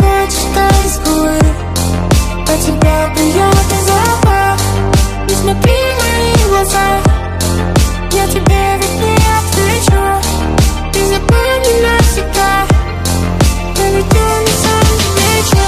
хочешь, танцуй. От тебя приятный запах. Не смотри в мои глаза, я тебе ведь не отвечу. Ты запомни навсегда, я ведь не сам замечу.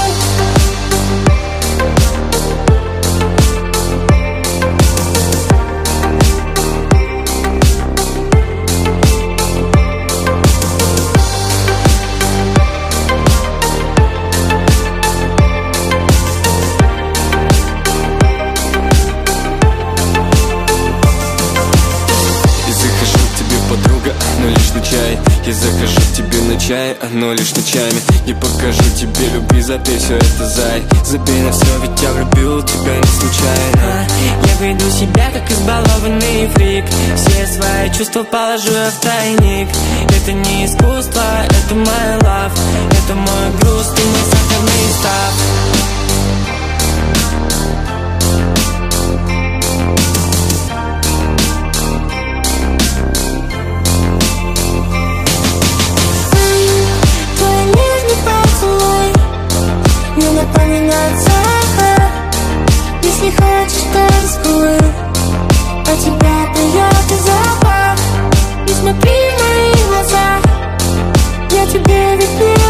Но лишь на чай. Я захожу к тебе на чай, но лишь ночами. Не покажу тебе любви, запей все это, зай. Забей на все, ведь я влюбил тебя не случайно. Я веду себя, как избалованный фрик. Все свои чувства положу я в тайник. Это не искусство, это my love. Это мой груз, ты мой сахарный став. Напоминать сахар. Если хочешь, танцуй. От тебя приятный запах. Не смотри в мои глаза, я тебе ведь не